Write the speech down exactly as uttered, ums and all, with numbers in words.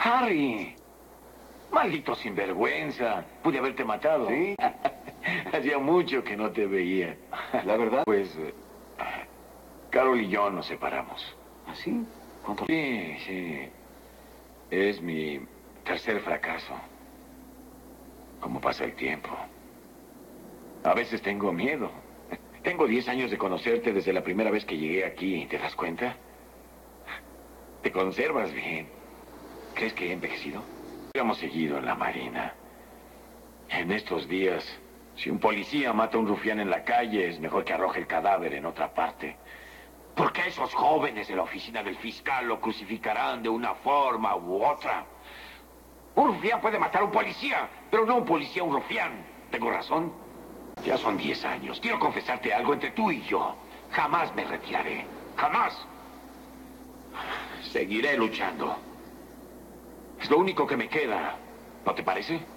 Harry. Maldito sinvergüenza. Pude haberte matado. ¿Sí? Hacía mucho que no te veía. ¿La verdad? Pues, eh, Carol y yo nos separamos. ¿Así? ¿Cuánto? Sí, sí. Es mi tercer fracaso. ¿Cómo pasa el tiempo? A veces tengo miedo. Tengo diez años de conocerte desde la primera vez que llegué aquí. ¿Te das cuenta? Te conservas bien. ¿Crees que he envejecido? Hemos seguido en la marina. En estos días, si un policía mata a un rufián en la calle, es mejor que arroje el cadáver en otra parte. Porque esos jóvenes de la oficina del fiscal lo crucificarán de una forma u otra. Un rufián puede matar a un policía, pero no un policía a un rufián. ¿Tengo razón? Ya son diez años. Quiero confesarte algo entre tú y yo. Jamás me retiraré. Jamás. Seguiré luchando. Es lo único que me queda. ¿No te parece?